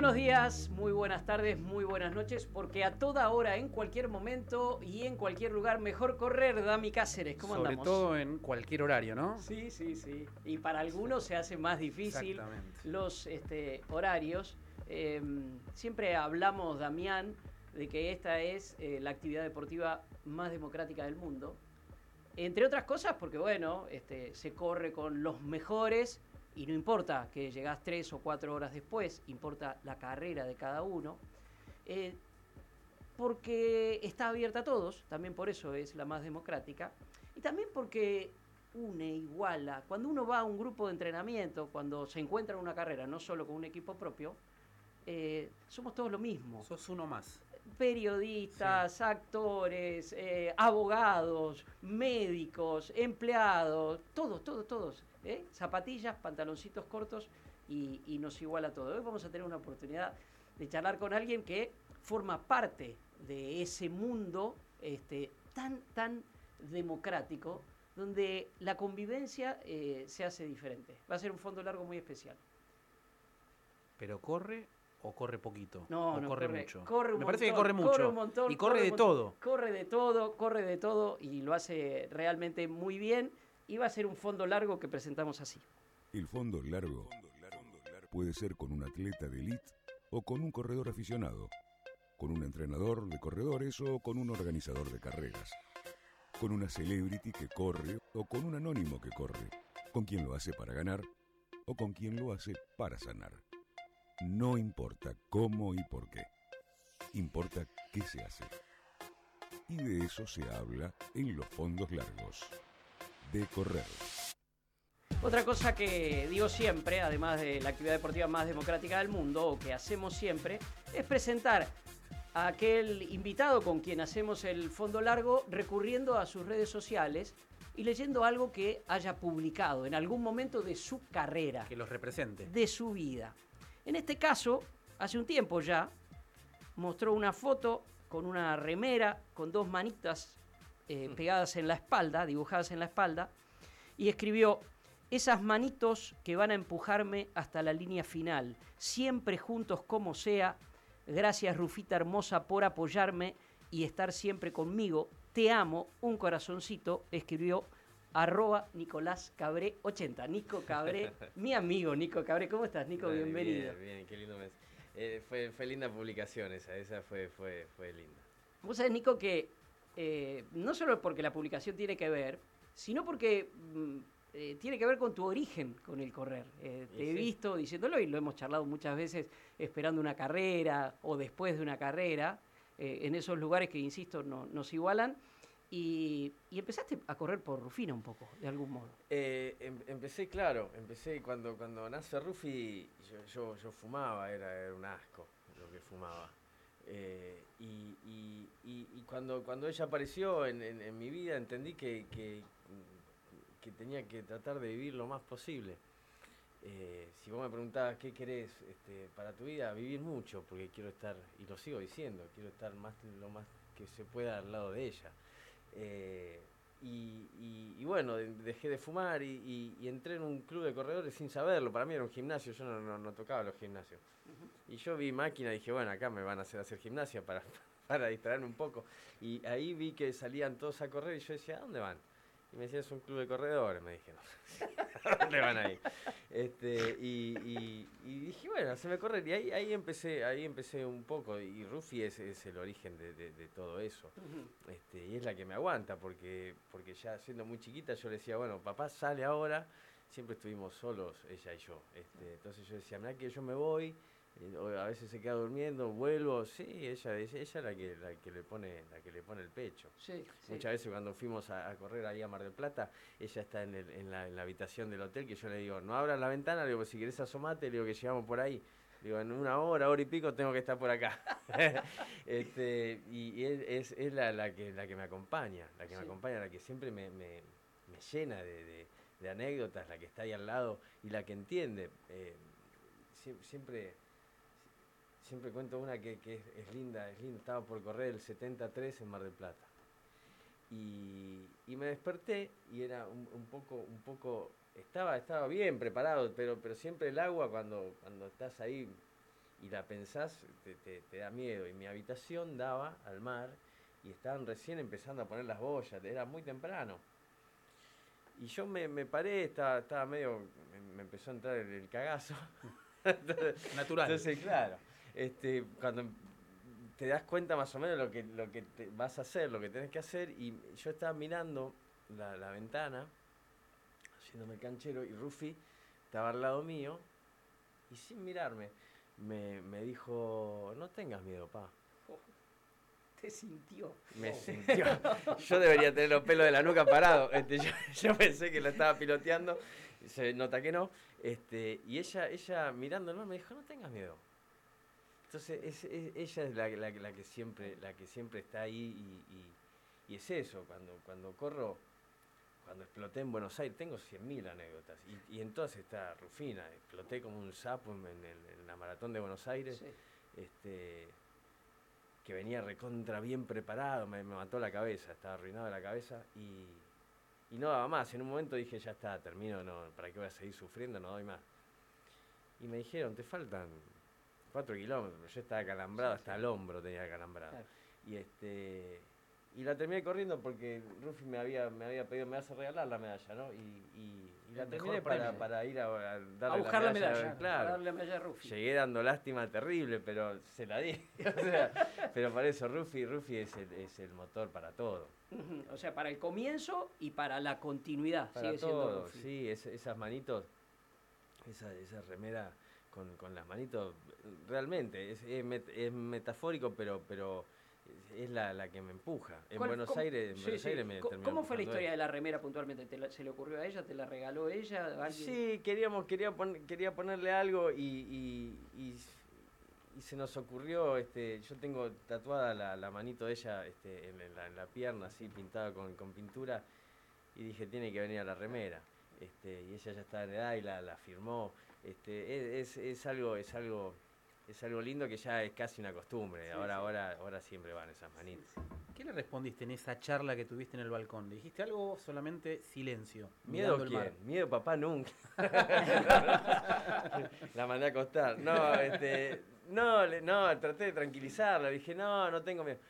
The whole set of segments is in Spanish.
buenos días, muy buenas tardes, muy buenas noches, porque a toda hora, en cualquier momento y en cualquier lugar, mejor correr, Dami Cáceres. ¿Cómo andamos? Sobre todo en cualquier horario, ¿no? Sí, sí, sí. Y para algunos se hace más difícil los horarios. Siempre hablamos, Damián, de que esta es la actividad deportiva más democrática del mundo. Entre otras cosas porque, bueno, se corre con los mejores y no importa que llegás 3 o 4 horas después, importa la carrera de cada uno. Porque está abierta a todos, también por eso es la más democrática. Y también porque une, iguala. Cuando uno va a un grupo de entrenamiento, cuando se encuentra en una carrera, no solo con un equipo propio, somos todos lo mismo. Sos uno más. Periodistas, sí, actores, abogados, médicos, empleados, todos. Zapatillas, pantaloncitos cortos y nos iguala a todo. Hoy vamos a tener una oportunidad de charlar con alguien que forma parte de ese mundo tan democrático, donde la convivencia se hace diferente. Va a ser un fondo largo muy especial. ¿Pero corre o corre poquito? No, ¿O no, corre mucho? Corre un Me montón, parece que corre mucho. Corre un montón. Y corre de todo. Corre de todo y lo hace realmente muy bien. Y va a ser un fondo largo que presentamos así. El fondo largo puede ser con un atleta de élite o con un corredor aficionado, con un entrenador de corredores o con un organizador de carreras, con una celebrity que corre o con un anónimo que corre, con quien lo hace para ganar o con quien lo hace para sanar. No importa cómo y por qué, importa qué se hace. Y de eso se habla en los fondos largos. De correr. Otra cosa que digo siempre, además de la actividad deportiva más democrática del mundo, o que hacemos siempre, es presentar a aquel invitado con quien hacemos el fondo largo recurriendo a sus redes sociales y leyendo algo que haya publicado en algún momento de su carrera. Que los represente. De su vida. En este caso, hace un tiempo ya, mostró una foto con una remera, con dos manitas pegadas en la espalda, dibujadas en la espalda, y escribió: esas manitos que van a empujarme hasta la línea final, siempre juntos como sea. Gracias, Rufita hermosa, por apoyarme y estar siempre conmigo. Te amo, un corazoncito, escribió @Nicolás Cabré 80. Nico Cabré, mi amigo Nico Cabré. ¿Cómo estás, Nico? Dale, bienvenido. Bien, qué lindo mes. Fue linda publicación esa fue linda. Vos sabés, Nico, que no solo porque la publicación tiene que ver, sino porque tiene que ver con tu origen con el correr. Te he visto diciéndolo y lo hemos charlado muchas veces, esperando una carrera o después de una carrera, en esos lugares que, insisto, nos igualan. Y empezaste a correr por Rufina un poco, de algún modo. Empecé cuando nace Rufi, yo fumaba, era un asco lo que fumaba. Y cuando ella apareció en mi vida entendí que tenía que tratar de vivir lo más posible. Si vos me preguntabas qué querés para tu vida, vivir mucho, porque quiero estar, y lo sigo diciendo, quiero estar lo más que se pueda al lado de ella. Y bueno, dejé de fumar y entré en un club de corredores sin saberlo. Para mí era un gimnasio, yo no tocaba los gimnasios. Y yo vi máquina y dije, bueno, acá me van a hacer gimnasia para distraerme un poco. Y ahí vi que salían todos a correr y yo decía, ¿a dónde van? Y me decía, es un club de corredores, me dijeron. ¿A dónde van ahí? Y dije, bueno, se me correr. Y ahí empecé un poco. Y Rufi es el origen de todo eso. Y es la que me aguanta, porque ya siendo muy chiquita yo le decía, bueno, papá sale ahora. Siempre estuvimos solos, ella y yo. Entonces yo decía, mirá que yo me voy. A veces se queda durmiendo, vuelvo, sí, ella es la que le pone el pecho. Sí. Muchas veces cuando fuimos a correr ahí a Mar del Plata, ella está en la habitación del hotel, que yo le digo, no abras la ventana, le digo, si querés asomate, le digo que llegamos por ahí. Digo, en una hora y pico tengo que estar por acá. Y es la que me acompaña, la que siempre me llena de anécdotas, la que está ahí al lado y la que entiende. Siempre cuento una que es linda. Estaba por correr el 73 en Mar del Plata. Y me desperté y era un poco estaba bien preparado, pero siempre el agua cuando estás ahí y la pensás, te da miedo. Y mi habitación daba al mar y estaban recién empezando a poner las boyas, era muy temprano. Y yo me paré, estaba medio, me empezó a entrar el cagazo. Natural. Entonces, claro, cuando te das cuenta más o menos lo que vas a hacer, lo que tenés que hacer, y yo estaba mirando la ventana, haciéndome el canchero, y Rufi estaba al lado mío, y sin mirarme, me dijo, no tengas miedo, pa. Te sintió. Me sintió. Yo debería tener los pelos de la nuca parados. Yo pensé que lo estaba piloteando, se nota que no. Y ella mirándome me dijo, no tengas miedo. Entonces ella es la que siempre está ahí y es eso, cuando corro, cuando exploté en Buenos Aires, tengo 100.000 anécdotas y en todas está Rufina, exploté como un sapo en la maratón de Buenos Aires, Sí. Que venía recontra bien preparado, me mató la cabeza, estaba arruinado de la cabeza y no daba más, en un momento dije ya está, termino, no, ¿para qué voy a seguir sufriendo? No doy más. Y me dijeron, te faltan 4 kilómetros, yo estaba acalambrado, hasta el hombro tenía acalambrado. Claro. Y la terminé corriendo porque Rufi me había pedido, me vas a regalar la medalla, ¿no? Y la terminé para ir a darle buscar la medalla, claro. Para darle la medalla a Rufi. Llegué dando lástima terrible, pero se la di. O sea, pero para eso Rufi es el motor para todo. O sea, para el comienzo y para la continuidad. Para sigue todo, siendo Rufi. sí, esas manitos, esa remera con las manitos, realmente, es metafórico, pero es la que me empuja. En Buenos Aires me terminó ¿Cómo fue la historia ella. de la remera puntualmente? ¿Se le ocurrió a ella? ¿Te la regaló ella? ¿Alguien? Sí, quería ponerle algo y se nos ocurrió, yo tengo tatuada la manito de ella en la pierna, así pintada con pintura, y dije, tiene que venir a la remera. Y ella ya estaba en edad y la firmó. Es algo lindo que ya es casi una costumbre. Sí, ahora siempre van esas manitas. Sí. ¿Qué le respondiste en esa charla que tuviste en el balcón? ¿Le dijiste algo o solamente silencio? ¿Miedo mirando el quién? mar? Miedo papá nunca. La mandé a acostar. No, traté de tranquilizarla. Dije, no tengo miedo.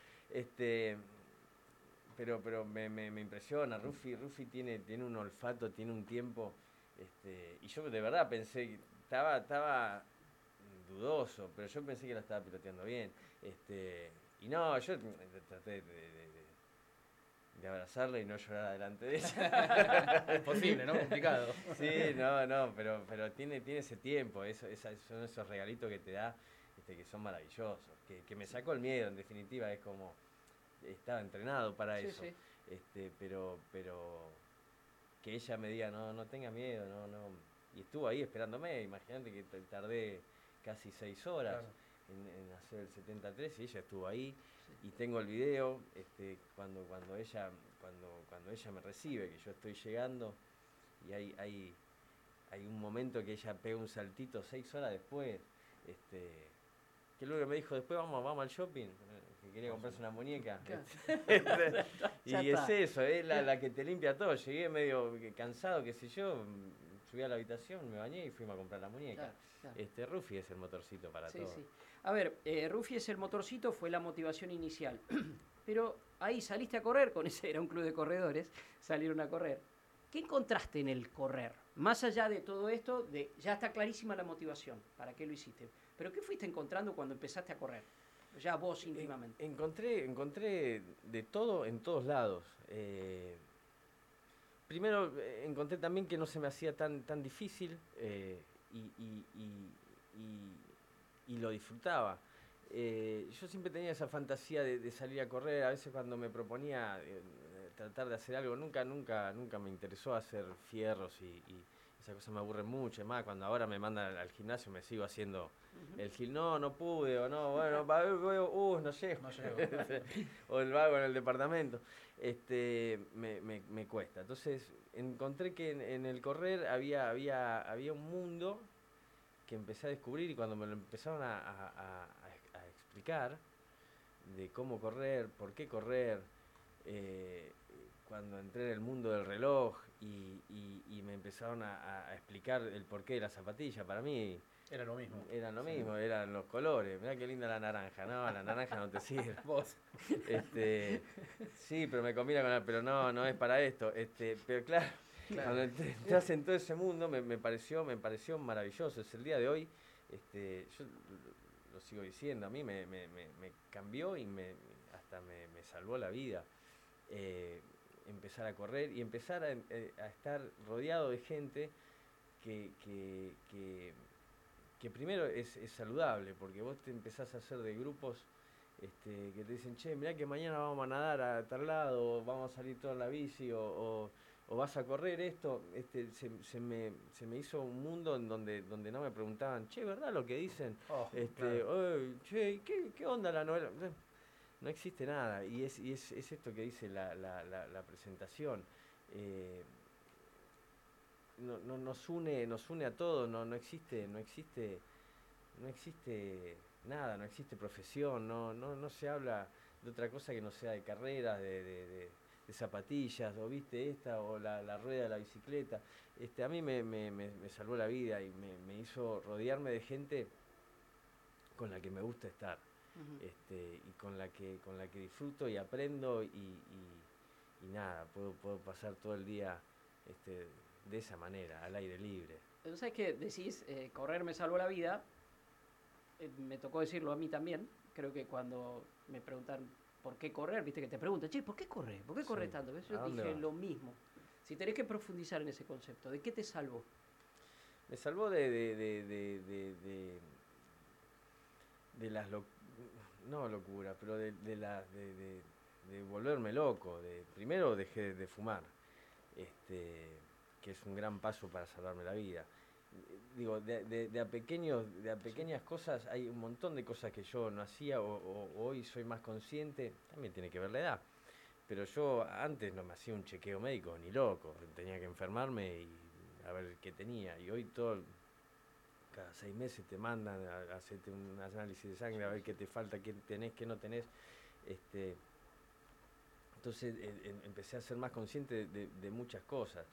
Pero me impresiona. Rufi tiene un olfato, tiene un tiempo. Y yo de verdad pensé que estaba dudoso, pero yo pensé que la estaba piloteando bien. Y no, yo traté de abrazarla y no llorar adelante de ella. Imposible, ¿no? Complicado. Sí, pero tiene ese tiempo, son esos regalitos que te da, que son maravillosos, que me sacó el miedo, en definitiva, es como, estaba entrenado para eso. Sí. Pero que ella me diga, no tenga miedo, no, y estuvo ahí esperándome, imagínate que tardé casi 6 horas. Claro. En hacer el 73 y ella estuvo ahí. Sí. Y tengo el video cuando ella me recibe, que yo estoy llegando y hay un momento que ella pega un saltito 6 horas después, que luego me dijo, después vamos al shopping, que quería comprarse una muñeca. Claro. Y es eso, es la que te limpia todo. Llegué medio cansado, qué sé yo, subí a la habitación, me bañé y fuimos a comprar la muñeca. Claro. Rufi es el motorcito para todo. Sí. A ver, Rufi es el motorcito, fue la motivación inicial. Pero ahí saliste a correr, con ese era un club de corredores, salieron a correr. ¿Qué encontraste en el correr? Más allá de todo esto, ya está clarísima la motivación, ¿para qué lo hiciste? Pero ¿qué fuiste encontrando cuando empezaste a correr? Ya vos íntimamente. Encontré de todo en todos lados. Primero encontré también que no se me hacía tan difícil y lo disfrutaba. Yo siempre tenía esa fantasía de salir a correr. A veces cuando me proponía tratar de hacer algo, nunca me interesó hacer fierros y esas cosas me aburren mucho. Además, cuando ahora me mandan al gimnasio me sigo haciendo el gil. No pude, o no, bueno, no llego. O el vago en el departamento. Me cuesta. Entonces encontré que en el correr había un mundo que empecé a descubrir, y cuando me lo empezaron a explicar de cómo correr, por qué correr, cuando entré en el mundo del reloj y me empezaron a explicar el porqué de la zapatilla, para mí Era lo mismo. Eran lo mismo, eran los colores. Mirá qué linda la naranja. No, la naranja no te sirve. Vos. Sí, pero me combina con pero no es para esto. Pero claro, cuando entras en todo ese mundo me pareció maravilloso. Es el día de hoy, yo lo sigo diciendo, a mí me cambió y hasta me salvó la vida. Empezar a correr y empezar a estar rodeado de gente que primero es saludable, porque vos te empezás a hacer de grupos que te dicen, che, mirá que mañana vamos a nadar a tal lado, o vamos a salir toda en la bici, o vas a correr esto. Se me hizo un mundo en donde no me preguntaban, che, ¿verdad lo que dicen? Claro. Che, ¿qué onda la novela? No existe nada, y es esto que dice la presentación. Nos une a todos, no existe nada, no existe profesión, no se habla de otra cosa que no sea de carreras, de zapatillas, o viste esta, o la rueda de la bicicleta. A mí me salvó la vida y me hizo rodearme de gente con la que me gusta estar. Y con la que disfruto y aprendo y nada, puedo pasar todo el día de esa manera, al aire libre. ¿Sabes qué decís? Correr me salvó la vida. Me tocó decirlo a mí también. Creo que cuando me preguntan por qué correr, viste que te preguntan, che, ¿por qué corres? ¿Por qué corres tanto? Yo dije lo mismo. Si tenés que profundizar en ese concepto, ¿de qué te salvó? Me salvó de las no locura, pero de volverme loco. Primero dejé de fumar, que es un gran paso para salvarme la vida. Digo, de a pequeñas cosas, hay un montón de cosas que yo no hacía, o hoy soy más consciente, también tiene que ver la edad. Pero yo antes no me hacía un chequeo médico, ni loco, tenía que enfermarme y a ver qué tenía. Y hoy cada 6 meses te mandan a hacerte un análisis de sangre, a ver qué te falta, qué tenés, qué no tenés. Entonces empecé a ser más consciente de muchas cosas.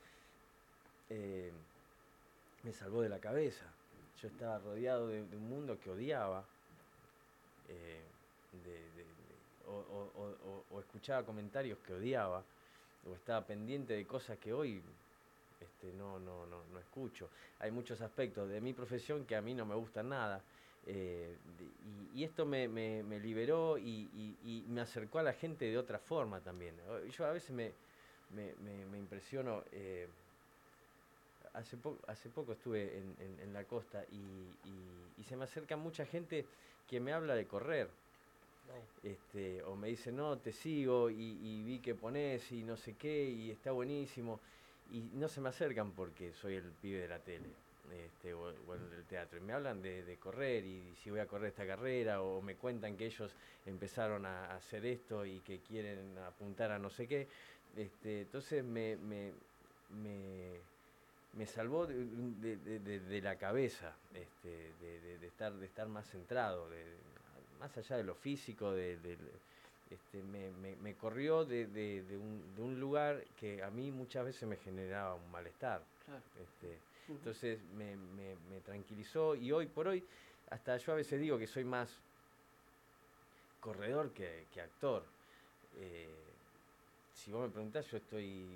Me salvó de la cabeza. Yo estaba rodeado de un mundo que odiaba, o escuchaba comentarios que odiaba, o estaba pendiente de cosas que hoy no escucho. Hay muchos aspectos de mi profesión que a mí no me gustan nada, y esto me liberó y me acercó a la gente de otra forma también. Yo a veces me impresiono. Hace poco estuve en la costa y se me acerca mucha gente que me habla de correr. O me dice, no, te sigo y vi que ponés y no sé qué y está buenísimo. Y no se me acercan porque soy el pibe de la tele o el del teatro. Y me hablan de correr y si voy a correr esta carrera, o me cuentan que ellos empezaron a hacer esto y que quieren apuntar a no sé qué. Entonces me salvó de la cabeza, de estar más centrado, más allá de lo físico, me corrió de un lugar que a mí muchas veces me generaba un malestar. Claro. Entonces me tranquilizó, y hoy por hoy hasta yo a veces digo que soy más corredor que actor. Si vos me preguntás, yo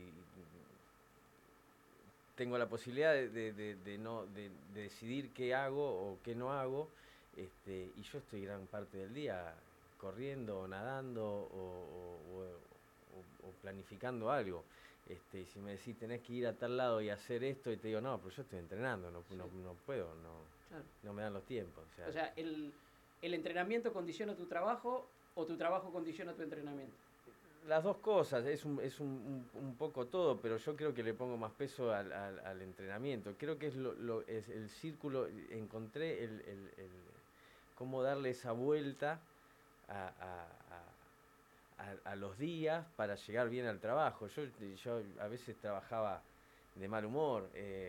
tengo la posibilidad de decidir qué hago o qué no hago, y yo estoy gran parte del día corriendo o nadando o planificando algo. Y si me decís tenés que ir a tal lado y hacer esto, y te digo no, pero yo estoy entrenando, no puedo, Claro. no me dan los tiempos. O sea, ¿el entrenamiento condiciona tu trabajo o tu trabajo condiciona tu entrenamiento? Las dos cosas, es un poco todo, pero yo creo que le pongo más peso al entrenamiento. Creo que es el círculo, encontré el cómo darle esa vuelta a los días para llegar bien al trabajo. Yo a veces trabajaba de mal humor,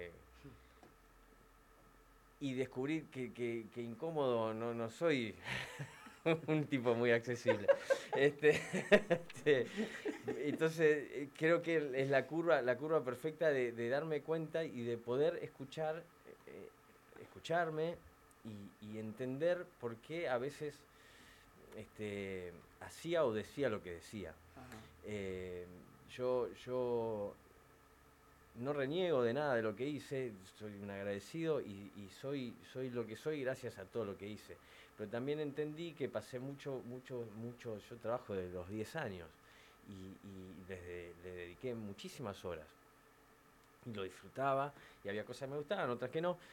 y descubrí que incómodo no soy. Un tipo muy accesible. Entonces creo que es la curva perfecta de darme cuenta y de poder escucharme y entender por qué a veces hacía o decía lo que decía. Yo no reniego de nada de lo que hice, soy un agradecido y soy lo que soy gracias a todo lo que hice. Pero también entendí que pasé mucho, yo trabajo desde los 10 años y le dediqué muchísimas horas. Y lo disfrutaba, y había cosas que me gustaban, otras que no,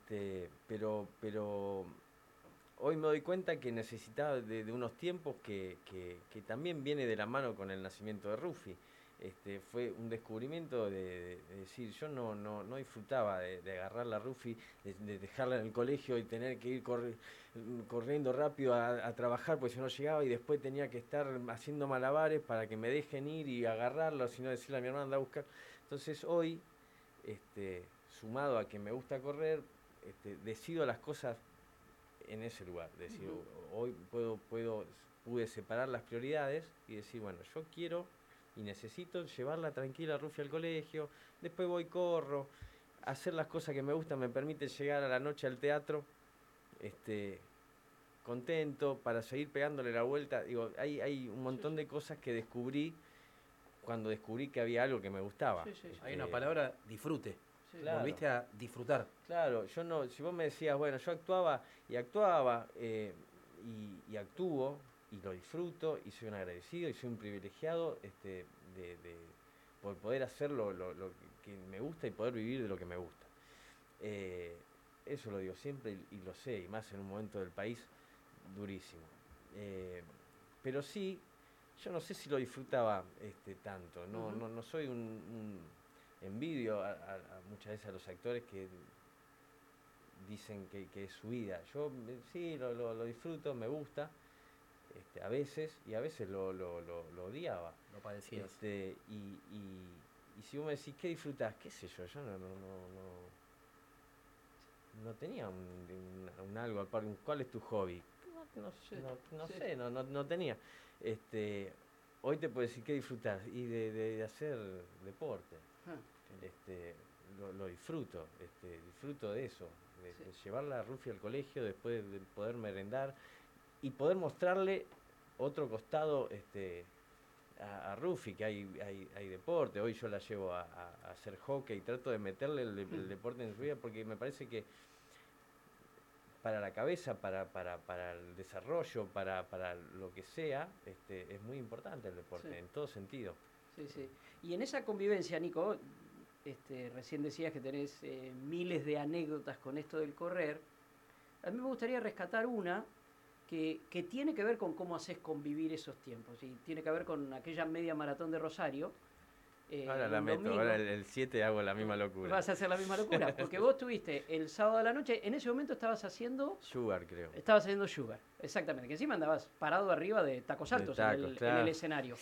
pero hoy me doy cuenta que necesitaba de unos tiempos que también viene de la mano con el nacimiento de Rufi. Fue un descubrimiento de decir, yo no disfrutaba de agarrar la Rufi, de dejarla en el colegio y tener que ir corriendo rápido a trabajar, porque si no llegaba y después tenía que estar haciendo malabares para que me dejen ir y agarrarlo, sino decirle a mi hermana, anda a buscar. Entonces hoy, sumado a que me gusta correr, decido las cosas en ese lugar. Decido, hoy pude separar las prioridades y decir, bueno, yo quiero y necesito llevarla tranquila a Rufi al colegio, después voy, corro, hacer las cosas que me gustan me permite llegar a la noche al teatro contento, para seguir pegándole la vuelta. Digo, hay un montón de cosas que descubrí cuando descubrí que había algo que me gustaba. Hay una palabra, disfrute. Claro. Volviste a disfrutar. Claro, yo no, si vos me decías, bueno, yo actuaba y actúo y lo disfruto y soy un agradecido y soy un privilegiado por poder hacer lo que me gusta y poder vivir de lo que me gusta. Eso lo digo siempre y lo sé, y más en un momento del país durísimo. Pero sí, yo no sé si lo disfrutaba tanto, no soy envidio a muchas veces a los actores que dicen que es su vida. Yo sí lo disfruto, me gusta, a veces, y a veces lo odiaba. Lo padecías. Y si vos me decís, ¿qué disfrutás? ¿Qué sé yo? Yo no tenía un algo aparte. ¿Cuál es tu hobby? No tenía. Hoy te puedo decir, ¿qué disfrutás? Y de hacer deporte. Lo disfruto, disfruto de eso, de llevarla a Rufi al colegio, después de poder merendar y poder mostrarle otro costado a Rufi, que hay deporte. Hoy yo la llevo a hacer hockey y trato de meterle el deporte en su vida, porque me parece que para la cabeza, para el desarrollo, para lo que sea, es muy importante el deporte, en todo sentido. Sí. Y en esa convivencia, Nico, recién decías que tenés miles de anécdotas con esto del correr. A mí me gustaría rescatar una que tiene que ver con cómo haces convivir esos tiempos. Y tiene que ver con aquella media maratón de Rosario. Ahora lamento, ahora el 7 hago la misma locura. Vas a hacer la misma locura, porque vos tuviste el sábado a la noche, en ese momento estabas haciendo... Sugar, creo. Estabas haciendo Sugar, exactamente, que encima andabas parado arriba de tacos altos en el escenario.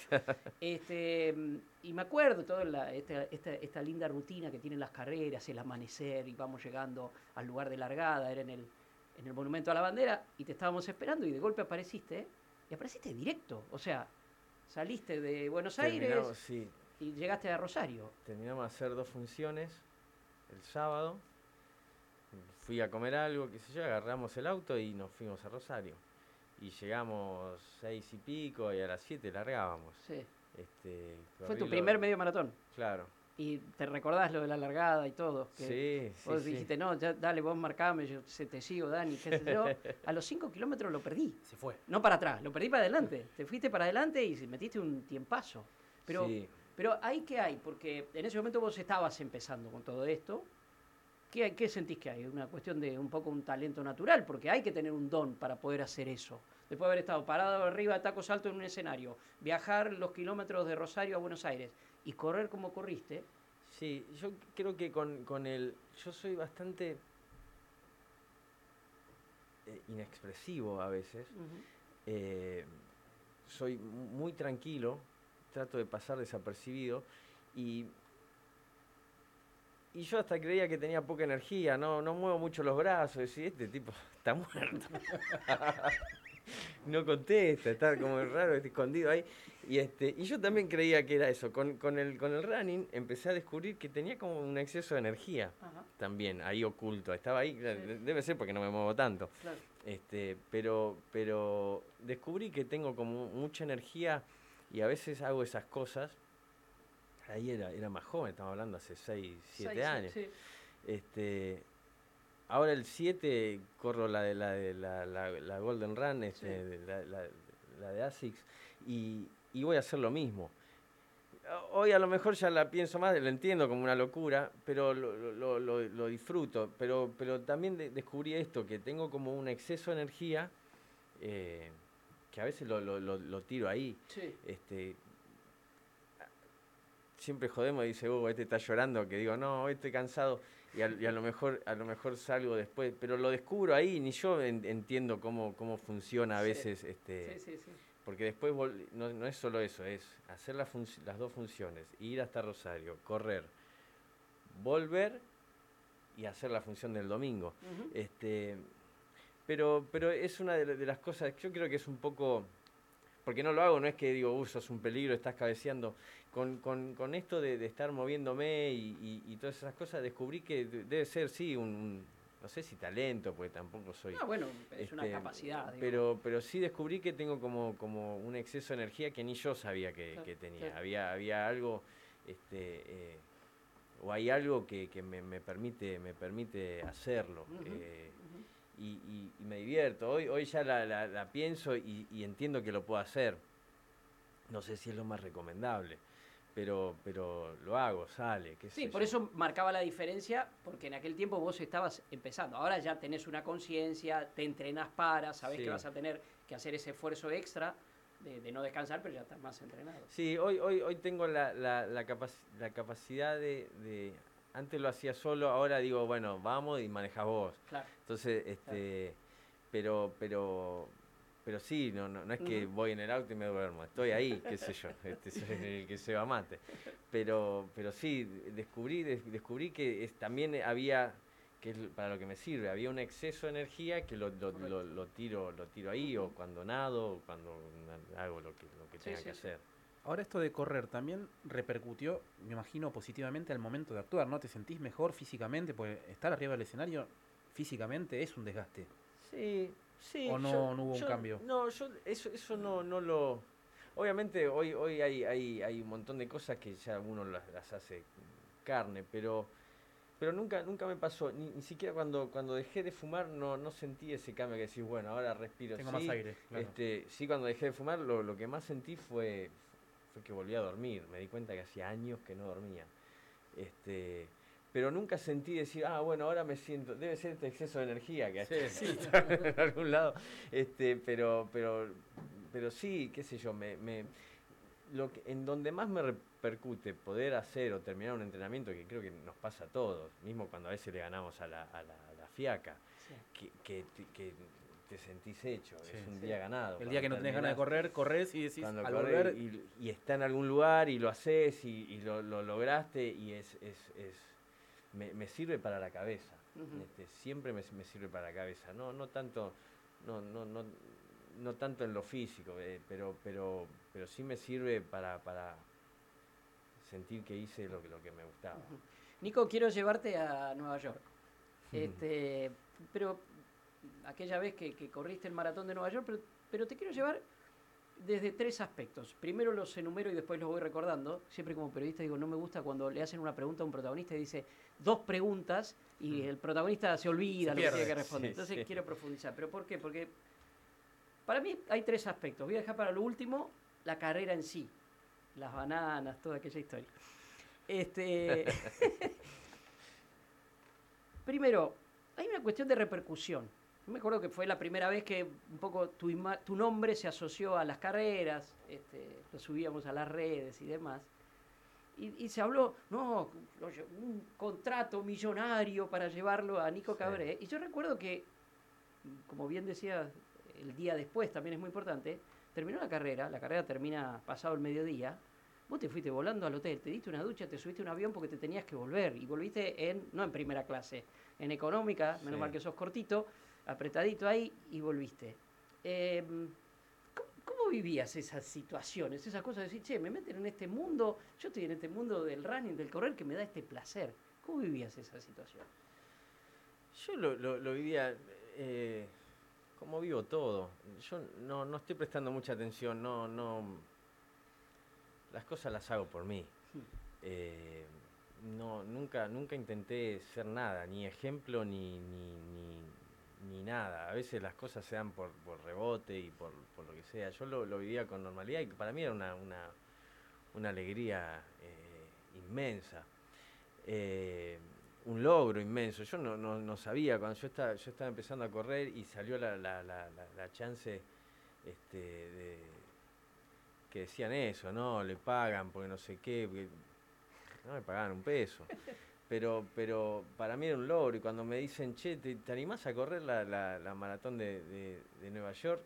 Y me acuerdo toda esta linda rutina que tienen las carreras, el amanecer, y vamos llegando al lugar de largada, era en el Monumento a la Bandera, y te estábamos esperando, y de golpe apareciste, y apareciste directo, o sea, saliste de Buenos Aires... Sí. Y llegaste a Rosario. Terminamos de hacer 2 funciones el sábado. Fui a comer algo, qué sé yo, agarramos el auto y nos fuimos a Rosario. Y llegamos 6 y pico y a las 7 largábamos. Sí. Fue tu primer medio maratón. Claro. Y te recordás lo de la largada y todo. Que vos dijiste, no, ya, dale, vos marcame, yo te sigo, Dani, qué sé yo. A los 5 kilómetros lo perdí. Se fue. No para atrás, lo perdí para adelante. Te fuiste para adelante y metiste un tiempazo. Pero ahí, ¿qué hay? Porque en ese momento vos estabas empezando con todo esto. ¿Qué sentís que hay? Una cuestión de un poco un talento natural, porque hay que tener un don para poder hacer eso. Después de haber estado parado arriba de tacos altos en un escenario, viajar los kilómetros de Rosario a Buenos Aires y correr como corriste. Sí, yo creo que yo soy bastante inexpresivo a veces. Soy muy tranquilo. Trato de pasar desapercibido y yo hasta creía que tenía poca energía, no muevo mucho los brazos, decía, este tipo está muerto. no contesta, está como raro, escondido ahí. Y yo también creía que era eso. Con el running empecé a descubrir que tenía como un exceso de energía también, ahí oculto. Estaba ahí, debe ser porque no me muevo tanto. Claro. Pero descubrí que tengo como mucha energía y a veces hago esas cosas. Ahí era más joven, estamos hablando hace 6, 7 años. Sí. Ahora el 7 corro la Golden Run, la de ASICS, y voy a hacer lo mismo. Hoy a lo mejor ya la pienso más, lo entiendo como una locura, pero lo disfruto. Pero también descubrí esto, que tengo como un exceso de energía, que a veces lo tiro ahí. Sí. Siempre jodemos y dice, este está llorando, que digo, no, hoy estoy cansado, y a lo mejor salgo después, pero lo descubro ahí, ni yo entiendo cómo funciona a veces, Sí. porque después no es solo eso, es hacer las dos funciones, ir hasta Rosario, correr, volver y hacer la función del domingo. Pero es una de las cosas, yo creo que es un poco, porque no lo hago, no es que digo, sos un peligro, estás cabeceando. Con esto de estar moviéndome y todas esas cosas, descubrí que debe ser, sí, no sé si talento, porque tampoco soy... No, bueno, es una capacidad. Digo. Pero sí descubrí que tengo como un exceso de energía que ni yo sabía que tenía. Claro. Había algo, o hay algo que me permite hacerlo. Y me divierto. Hoy ya la pienso y entiendo que lo puedo hacer. No sé si es lo más recomendable, pero lo hago, sale. Sí, por eso marcaba la diferencia, porque en aquel tiempo vos estabas empezando. Ahora ya tenés una conciencia, te entrenás sabés que vas a tener que hacer ese esfuerzo extra de no descansar, pero ya estás más entrenado. Sí, hoy tengo la capacidad de... Antes lo hacía solo, ahora digo, bueno, vamos y manejás vos. Claro. Entonces, claro. Pero sí, no es que voy en el auto y me duermo, estoy ahí, qué sé yo, soy el que se va mate. Pero sí, descubrí que también había, que es para lo que me sirve, había un exceso de energía que lo tiro ahí, o cuando nado, o cuando hago lo que tenga que hacer. Ahora esto de correr también repercutió, me imagino, positivamente al momento de actuar, ¿no? ¿Te sentís mejor físicamente? Porque estar arriba del escenario físicamente es un desgaste. Sí. ¿O no hubo un cambio? No, eso no lo... Obviamente hoy hay un montón de cosas que ya uno las hace carne, pero nunca me pasó, ni siquiera cuando dejé de fumar no sentí ese cambio que decís, bueno, ahora respiro. Tengo más aire, claro. Sí, cuando dejé de fumar lo que más sentí fue que volví a dormir. Me di cuenta que hacía años que no dormía. Pero nunca sentí decir, bueno, ahora me siento, debe ser este exceso de energía que sí. En algún lado. Pero sí, qué sé yo, en donde más me repercute poder hacer o terminar un entrenamiento, que creo que nos pasa a todos, mismo cuando a veces le ganamos a la fiaca, que te sentís hecho, es un día ganado. El día que no tenés ganas de correr, corres y decís, al volver... Y está en algún lugar y lo haces y lo lograste, y me sirve para la cabeza. Siempre me sirve para la cabeza, no tanto en lo físico, pero sí me sirve para sentir que hice lo que me gustaba. Nico, quiero llevarte a Nueva York. Pero aquella vez que corriste el maratón de Nueva York, pero te quiero llevar desde 3 aspectos. Primero los enumero y después los voy recordando. Siempre como periodista digo, no me gusta cuando le hacen una pregunta a un protagonista y dice 2 preguntas y el protagonista se olvida lo que tiene que responder. Entonces quiero profundizar. ¿Pero por qué? Porque para mí hay 3 aspectos. Voy a dejar para lo último la carrera en sí. Las bananas, toda aquella historia. Primero, hay una cuestión de repercusión. Yo me acuerdo que fue la primera vez que un poco tu nombre se asoció a las carreras, lo subíamos a las redes y demás. Y se habló, un contrato millonario para llevarlo a Nico Cabré. Y yo recuerdo que, como bien decía, el día después también es muy importante, terminó la carrera termina pasado el mediodía, vos te fuiste volando al hotel, te diste una ducha, te subiste a un avión porque te tenías que volver, y volviste no en primera clase, en económica, menos mal que sos cortito, apretadito ahí, y volviste. ¿Cómo vivías esas situaciones, esas cosas de decir, che, me meten en este mundo, yo estoy en este mundo del running, del correr, que me da este placer? ¿Cómo vivías esa situación? Yo lo vivía como vivo todo. Yo no estoy prestando mucha atención, no. Las cosas las hago por mí. Nunca intenté ser nada, ni ejemplo ni nada. A veces las cosas se dan por rebote y por lo que sea. Yo lo vivía con normalidad y para mí era una alegría inmensa. Un logro inmenso. Yo no sabía, cuando yo estaba empezando a correr y salió la chance que decían eso, ¿no? Le pagan porque no sé qué, porque no me pagaban un peso. Pero para mí era un logro y cuando me dicen, che, ¿te animás a correr la maratón de Nueva York?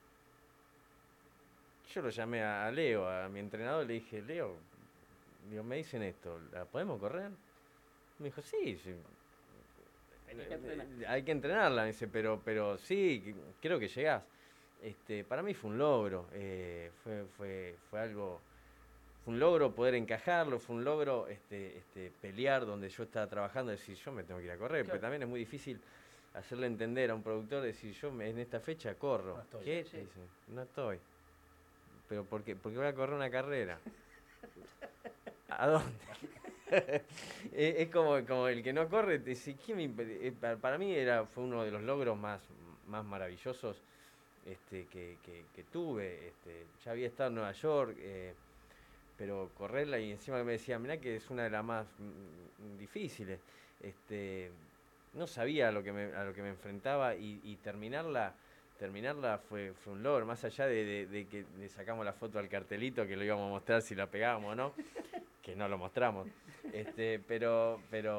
Yo lo llamé a Leo, a mi entrenador, le dije, Leo, digo, me dicen esto, ¿la podemos correr? Me dijo, sí. Hay que entrenarla, me dice, pero sí, creo que llegás. Para mí fue un logro, fue algo, fue un logro poder encajarlo, fue un logro pelear donde yo estaba trabajando, decir, yo me tengo que ir a correr, Claro. pero también es muy difícil hacerle entender a un productor, decir, yo en esta fecha corro. No estoy. ¿Qué? Sí. Dice, no estoy. ¿Pero por qué? Porque voy a correr una carrera. ¿A dónde? Es como el que no corre, te dice, para mí fue uno de los logros más maravillosos que tuve. Ya había estado en Nueva York, pero correrla y encima me decía, mirá que es una de las más difíciles. No sabía a lo que me enfrentaba y terminarla fue un logro, más allá de que le sacamos la foto al cartelito que lo íbamos a mostrar si la pegábamos o no, que no lo mostramos. Pero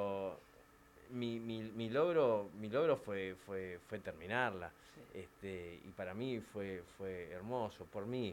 mi logro fue terminarla. Y para mí fue hermoso, por mí.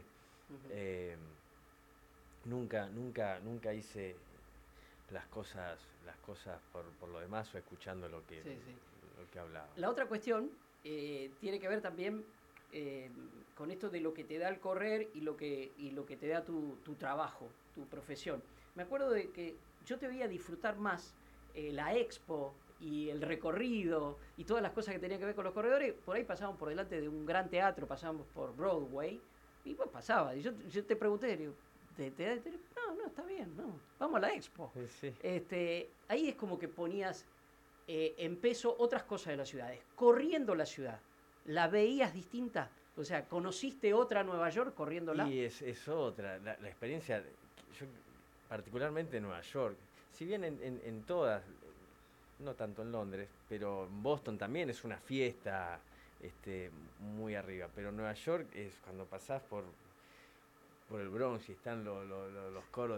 Nunca hice las cosas por lo demás o escuchando lo que hablaba. La otra cuestión tiene que ver también con esto de lo que te da el correr y lo que te da tu trabajo, tu profesión. Me acuerdo de que yo te veía disfrutar más la expo y el recorrido y todas las cosas que tenían que ver con los corredores. Por ahí pasábamos por delante de un gran teatro, pasábamos por Broadway y pues pasaba. Y yo te pregunté, digo, no, está bien, no, vamos a la expo. Sí. Ahí es como que ponías en peso otras cosas de las ciudades. Corriendo la ciudad, ¿la veías distinta? O sea, ¿conociste otra Nueva York corriéndola? Y es otra, la experiencia, yo particularmente en Nueva York, si bien en todas, no tanto en Londres, pero en Boston también es una fiesta muy arriba, pero Nueva York es cuando pasás por el Bronx y están los coros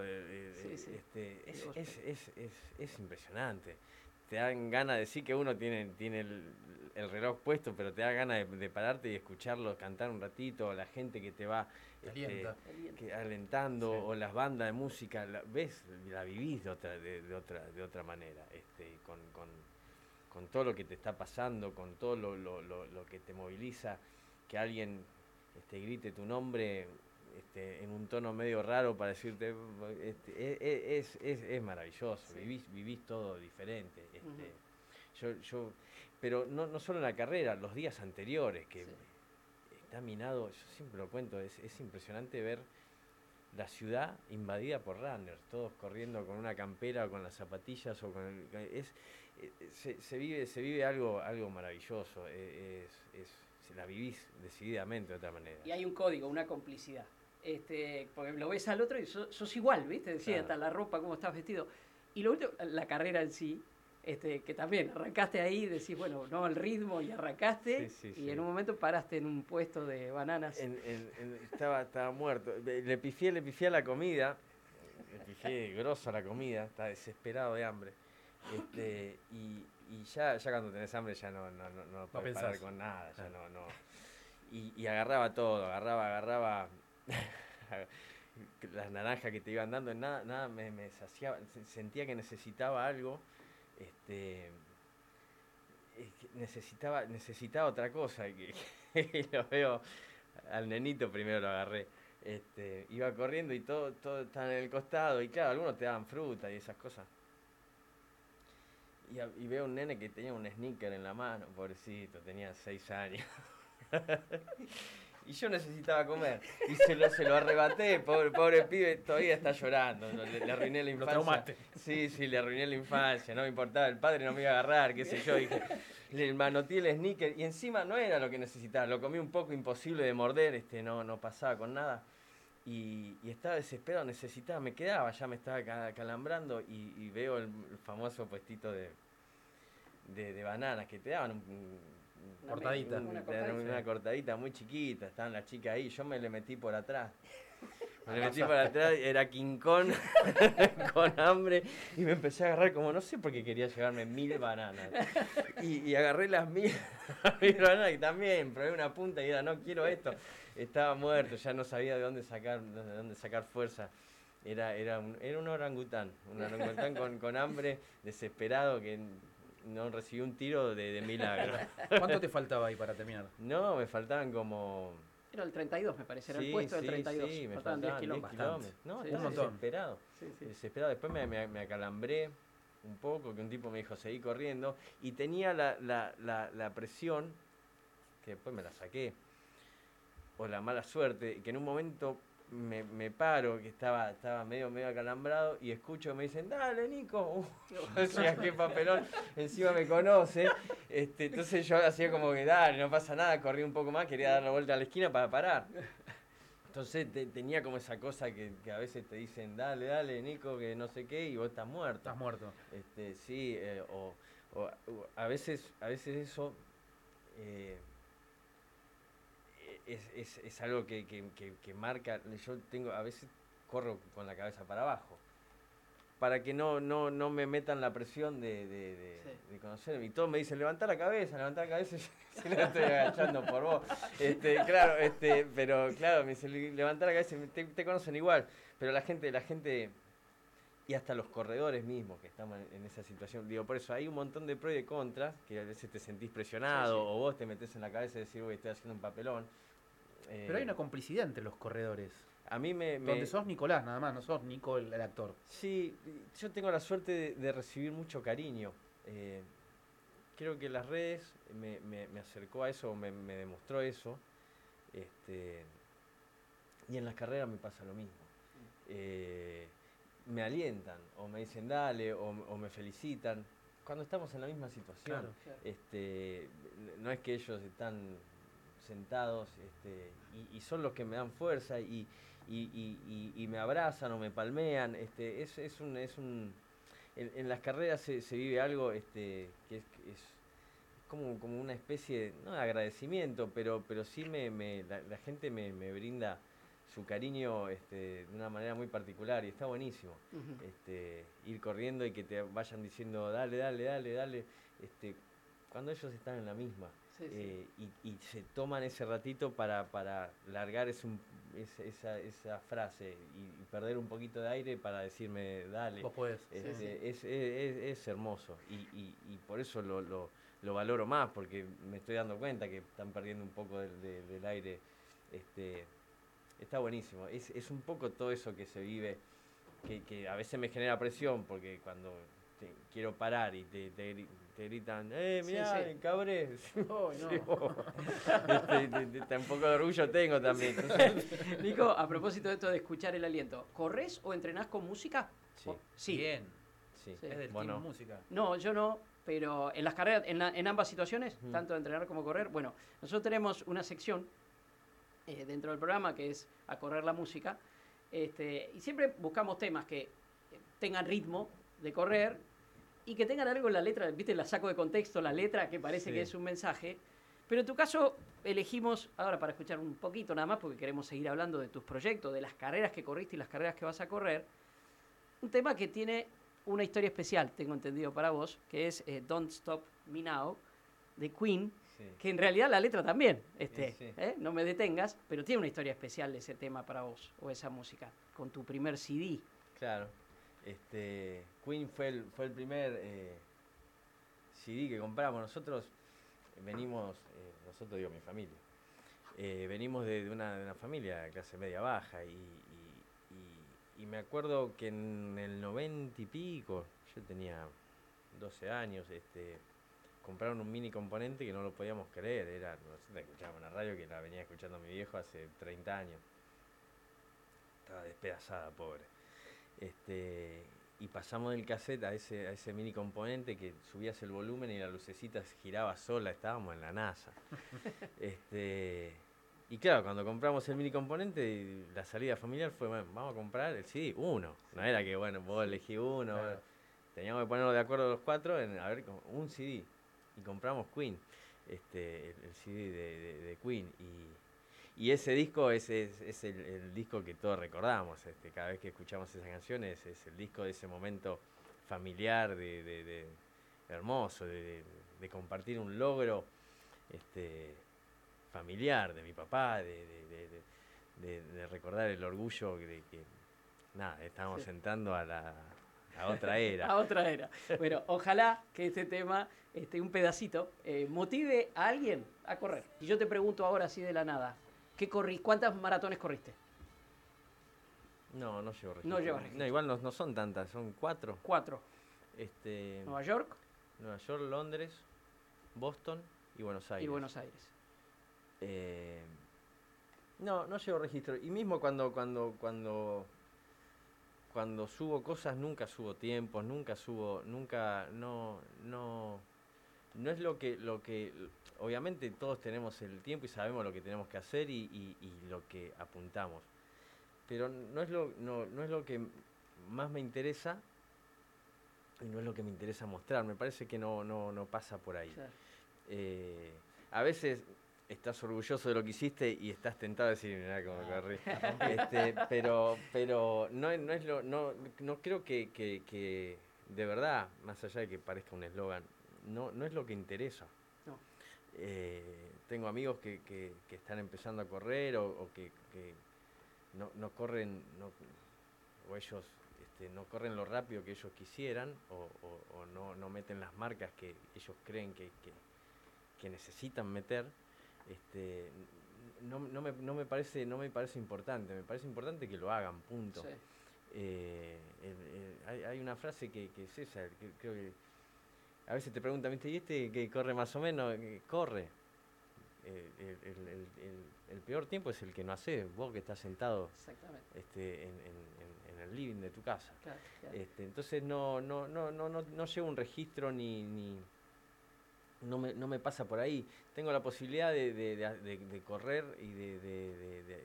es impresionante. Te dan ganas de decir que uno tiene el reloj puesto, pero te da ganas de pararte y escucharlo cantar un ratito, la gente que te va alentando, Sí. o las bandas de música, la vivís de otra manera, con todo lo que te está pasando, con todo lo que te moviliza, que alguien grite tu nombre en un tono medio raro para decirte, es maravilloso, sí. Vivís todo diferente. Yo pero no solo en la carrera, los días anteriores, que está minado, yo siempre lo cuento, es impresionante ver la ciudad invadida por runners, todos corriendo con una campera o con las zapatillas o con se vive algo maravilloso, la vivís decididamente de otra manera. Y hay un código, una complicidad. Porque lo ves al otro y sos igual, ¿viste? Decía, hasta la ropa, cómo estás vestido. Y lo último, la carrera en sí, que también arrancaste ahí, decís, bueno, no, el ritmo, y arrancaste, y en un momento paraste en un puesto de bananas. Estaba muerto. Le pifié a la comida, le pifié grosso a la comida, estaba desesperado de hambre. Y ya cuando tenés hambre ya no podés parar con nada, ya no. Y agarraba todo, agarraba las naranjas que te iban dando, nada me saciaba, sentía que necesitaba algo, necesitaba otra cosa, que lo veo al nenito primero lo agarré. Iba corriendo y todo estaba en el costado. Y claro, algunos te daban fruta y esas cosas. Y veo un nene que tenía un sneaker en la mano, pobrecito, tenía 6 años. Y yo necesitaba comer. Y se lo arrebaté, pobre pibe, todavía está llorando. Le arruiné la infancia. Lo traumaste. Sí, le arruiné la infancia, no me importaba, el padre no me iba a agarrar, qué sé yo. Dije, le manoteé el sneaker y encima no era lo que necesitaba. Lo comí un poco imposible de morder, no pasaba con nada. Y estaba desesperado, necesitaba, me quedaba, ya me estaba calambrando y veo el famoso puestito de bananas que te daban Cortadita. una cortadita muy chiquita, estaban las chicas ahí, yo me le metí por atrás. Me le metí por atrás, era King Kong con hambre y me empecé a agarrar como no sé por qué quería llevarme 1000 bananas. Y agarré las 1000 bananas y también probé una punta y era no quiero esto. Estaba muerto, ya no sabía de dónde sacar fuerza. Era un orangután con hambre, desesperado que no recibió un tiro de milagro. ¿Cuánto te faltaba ahí para terminar? No, me faltaban como... Era el 32, me parece, era el puesto del 32. Sí, me faltaban 10 faltaban 10 kilómetros. kilómetros. No, Sí, estaba un montón. desesperado. Sí. Desesperado. Después me acalambré un poco, que un tipo me dijo, seguí corriendo. Y tenía la presión, que después me la saqué, o la mala suerte, que en un momento me paro, que estaba medio acalambrado, y escucho que me dicen, dale, Nico. O sea, qué papelón, encima me conoce. Entonces yo hacía como que, dale, no pasa nada, corrí un poco más, quería dar la vuelta a la esquina para parar. Entonces tenía como esa cosa que a veces te dicen, dale, Nico, que no sé qué, y vos estás muerto. Estás muerto. Sí, o a veces eso... Es algo que marca. Yo a veces corro con la cabeza para abajo para que no me metan la presión de conocerme. Y todos me dicen, levantá la cabeza, y se la estoy agachando por vos. Claro, pero claro, me dicen, levantá la cabeza, te conocen igual. Pero la gente, y hasta los corredores mismos que estamos en esa situación, digo, por eso hay un montón de pros y de contras, que a veces te sentís presionado, o vos te metés en la cabeza y decís, uy, estoy haciendo un papelón. Pero hay una complicidad entre los corredores. A mí Donde sos Nicolás, nada más, no sos Nico el actor. Sí, yo tengo la suerte de recibir mucho cariño. Creo que las redes me acercó a eso, me demostró eso. Y en las carreras me pasa lo mismo. Me alientan, o me dicen dale, o me felicitan. Cuando estamos en la misma situación. Claro. No es que ellos están sentados y son los que me dan fuerza y me abrazan o me palmean. En las carreras se vive algo que es como una especie no de agradecimiento, pero sí la gente me brinda su cariño de una manera muy particular y está buenísimo. Ir corriendo y que te vayan diciendo dale, cuando ellos están en la misma. Y se toman ese ratito para largar esa frase y perder un poquito de aire para decirme dale. Vos podés. Es hermoso y por eso lo valoro más, porque me estoy dando cuenta que están perdiendo un poco del aire. Está buenísimo, es un poco todo eso que se vive, que a veces me genera presión, porque cuando quiero parar y te gritan, mirá, cabré. Oh, no. Sí, un poco de orgullo tengo también. Entonces, Nico, a propósito de esto de escuchar el aliento, ¿corres o entrenás con música? Sí. Sí. Bien. sí. Es del Bueno, team música. No, yo no, pero en las carreras, en ambas situaciones, tanto entrenar como correr, bueno, nosotros tenemos una sección dentro del programa que es A Correr la Música, y siempre buscamos temas que tengan ritmo de correr y que tengan algo en la letra, viste, la saco de contexto, la letra que parece que es un mensaje, pero en tu caso elegimos, ahora para escuchar un poquito nada más, porque queremos seguir hablando de tus proyectos, de las carreras que corriste y las carreras que vas a correr, un tema que tiene una historia especial, tengo entendido para vos, que es Don't Stop Me Now, de Queen, que en realidad la letra también, no me detengas, pero tiene una historia especial ese tema para vos, o esa música, con tu primer CD. Claro. Queen fue el primer CD que compramos. Nosotros venimos, nosotros digo mi familia, Venimos de una familia de clase media baja y me acuerdo que en el 90 y pico, yo tenía 12 años, compraron un mini componente que no lo podíamos creer. Nosotros escuchábamos una radio que la venía escuchando mi viejo hace 30 años. Estaba despedazada, pobre. Y pasamos del cassette a ese mini componente que subías el volumen y la lucecita se giraba sola, estábamos en la NASA. Y claro, cuando compramos el mini componente, la salida familiar fue, bueno, vamos a comprar el CD, uno. No era que, bueno, vos elegí uno. Claro. Bueno, teníamos que ponernos de acuerdo los cuatro en, a ver, un CD. Y compramos Queen, el CD de Queen. Y ese disco es el disco que todos recordamos. Cada vez que escuchamos esas canciones, es el disco de ese momento familiar, de hermoso, de compartir un logro familiar de mi papá, de recordar el orgullo de que, nada, estábamos Sí. entrando a otra era. A otra era. Bueno, ojalá que este tema, un pedacito, motive a alguien a correr. Y yo te pregunto ahora así de la nada, ¿cuántas maratones corriste? No llevo registro. No llevas registro. No, igual no son tantas, son 4. 4. Nueva Nueva York York, Londres, Boston y Buenos Aires. y Buenos Aires. No llevo registro. Y mismo cuando subo cosas, nunca subo tiempos, no es lo que obviamente todos tenemos el tiempo y sabemos lo que tenemos que hacer y lo que apuntamos. Pero no es lo que más me interesa y no es lo que me interesa mostrar. Me parece que no pasa por ahí. Claro. A veces estás orgulloso de lo que hiciste y estás tentado a decir, mirá cómo corrí. Pero no creo que de verdad, más allá de que parezca un eslogan, no es lo que interesa. No. Tengo amigos que están empezando a correr o que no corren, o ellos no corren lo rápido que ellos quisieran o no meten las marcas que ellos creen que necesitan meter. No me parece importante. Me parece importante que lo hagan, punto. Sí. Hay una frase que es esa, que creo que a veces te preguntan, ¿viste? ¿Y que corre más o menos? Corre. El peor tiempo es el que no haces, vos que estás sentado Exactamente. en el living de tu casa. Claro, claro. Entonces no llevo un registro ni no me pasa por ahí. Tengo la posibilidad de correr y de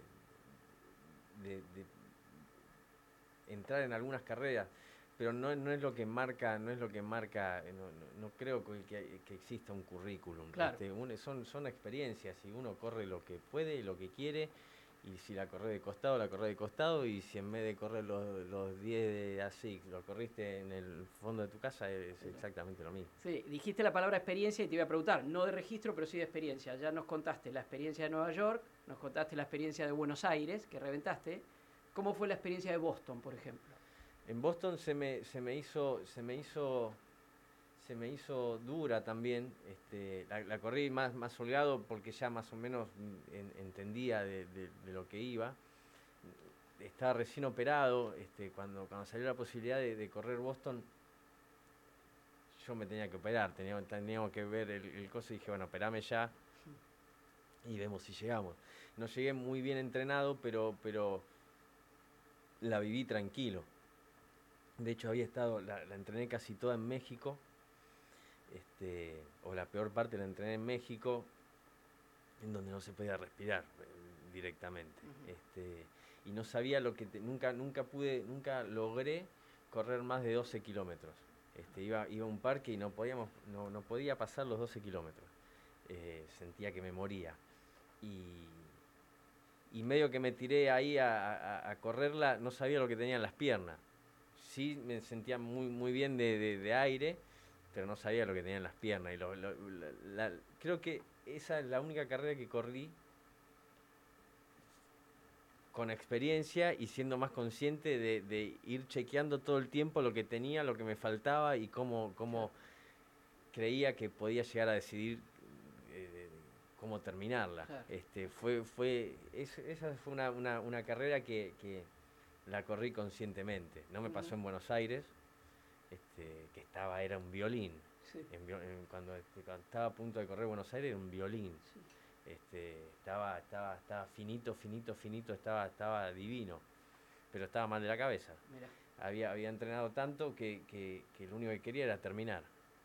entrar en algunas carreras, pero no es lo que marca, no creo que exista un currículum. Claro. Son experiencias y uno corre lo que puede y lo que quiere. Y si la corre de costado, la corre de costado. Y si en vez de correr los 10 de ASIC, lo corriste en el fondo de tu casa, es exactamente lo mismo. Sí, dijiste la palabra experiencia y te iba a preguntar, no de registro, pero sí de experiencia. Ya nos contaste la experiencia de Nueva York, nos contaste la experiencia de Buenos Aires, que reventaste. ¿Cómo fue la experiencia de Boston, por ejemplo? En Boston se me hizo dura también. La corrí más holgado porque ya más o menos entendía de lo que iba. Estaba recién operado. Cuando salió la posibilidad de correr Boston, yo me tenía que operar. Teníamos que ver el coso y dije, bueno, operame ya y vemos si llegamos. No llegué muy bien entrenado, pero la viví tranquilo. De hecho, la entrené casi toda en México. O la peor parte la entrené en México, en donde no se podía respirar directamente. Y no sabía nunca logré correr más de 12 kilómetros. Iba a un parque y no podía pasar los 12 kilómetros. Sentía que me moría. Y medio que me tiré ahí a correrla, no sabía lo que tenía en las piernas. Sí me sentía muy bien de aire, pero no sabía lo que tenía en las piernas. Y creo que esa es la única carrera que corrí con experiencia y siendo más consciente de ir chequeando todo el tiempo lo que tenía, lo que me faltaba y cómo creía que podía llegar a decidir cómo terminarla. Claro. Esa fue una carrera que la corrí conscientemente. No me pasó en Buenos Aires, que era un violín. Sí. Cuando estaba a punto de correr Buenos Aires era un violín. Sí. Estaba finito, estaba divino, pero estaba mal de la cabeza. Mirá. Había entrenado tanto que lo único que quería era terminar.